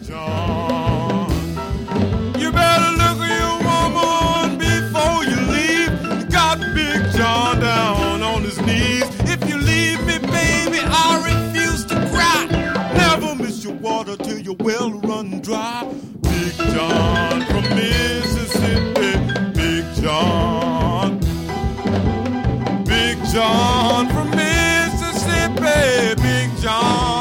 John. You better look at your woman before you leave. You got Big John down on his knees. If you leave me, baby, I refuse to cry. Never miss your water till your well run dry. Big John from Mississippi. Big John. Big John from Mississippi. Big John.